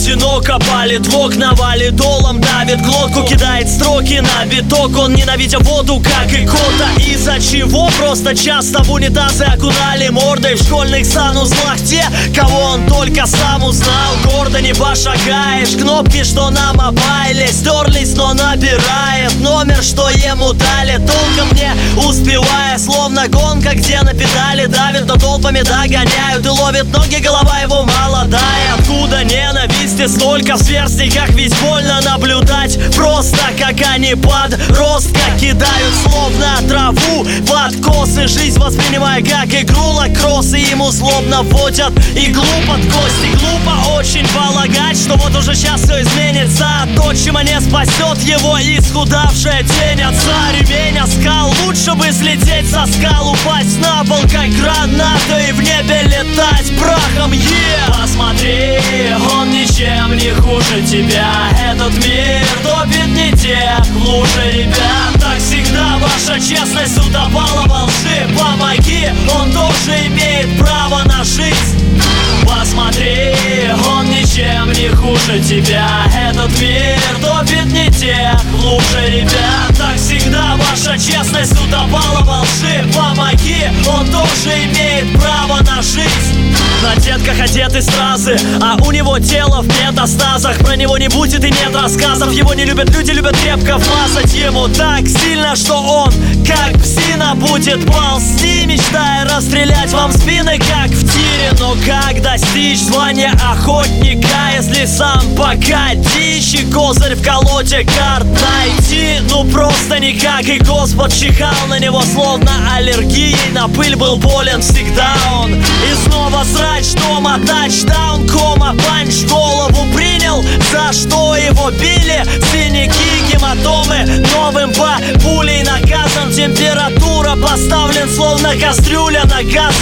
одиноко палит в окна, валит долом, давит глотку, кидает строки на биток. Он, ненавидя воду, как и кота. Из-за чего просто часто в унитазы окунали мордой в школьных санузлах те, кого он только сам узнал. Гордо небо шагаешь, кнопки, что на мобайле стерлись, но набирает номер, что ему дали, толком не успевая, словно гонка, где на педали давит, но толпами догоняют и ловит ноги, голова его молодая. Откуда ненависти столько в сверстниках, ведь больно наблюдать просто, как они подростка кидают словно траву под косы, жизнь воспринимая как игру лакросс, и ему злобно вводят иглу под кость. И глупо очень полагать, что вот уже сейчас все изменится, а то, чем не спасет его исхудавшая тень отца. Ремень оскал, лучше бы слететь со скал, упасть на пол, как граната, и в небе летать прахом. Посмотри, он ничем не хуже тебя. Этот мир топит не тех в луже, ребят. Так всегда ваша честность утопала во лжи. Помоги, он тоже имеет право на жизнь. Посмотри, он ничем не хуже тебя. Этот мир топит не тех в луже, ребят. Так всегда ваша честность утопала во лжи. Помоги, он тоже имеет право на жизнь. На детках одеты стразы, а у него тело в метастазах. Про него не будет и нет рассказов. Его не любят люди, любят крепко вмазать ему так сильно, что он, как псина, будет ползти, мечтая расстрелять вам спины, как в тире. Но как достичь звания охотника, если сам пока дичь и козырь в колоде карт найти? Ну просто никак, и Господь чихал на него словно аллергией. На пыль был болен всегда он. И снова срач дома, тачдаун, кома, панч в голову принял, за что его били. Синяки, гематомы, новым по пулей наказан. Температура поставлен словно кастрюля на газ.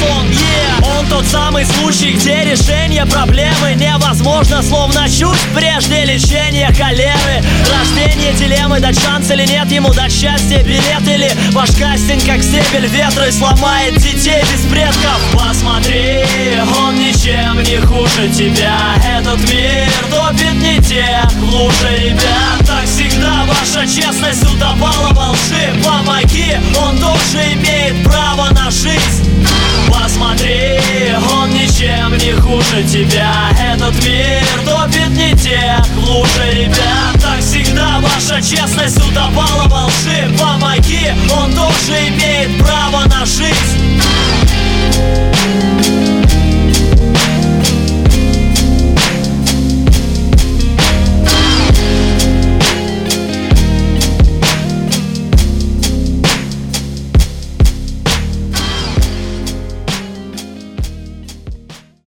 Он тот самый случай, где решение проблемы невозможно, словно чуть прежде лечения холеры. Рождение дилеммы, дать шанс или нет ему, дать счастье, билет или ваш кастинг, как стебель ветра, и сломает детей без предков. Посмотри, он ничем не хуже тебя. Этот мир топит не тех в луже, ребят. Так всегда ваша честность утопала во лжи. Помоги, он тоже имеет право на жизнь. Посмотри, он ничем не хуже тебя. Этот мир топит не тех в луже, ребят. Так всегда ваша честность утопала во лжи. Помоги, он тоже имеет право на жизнь.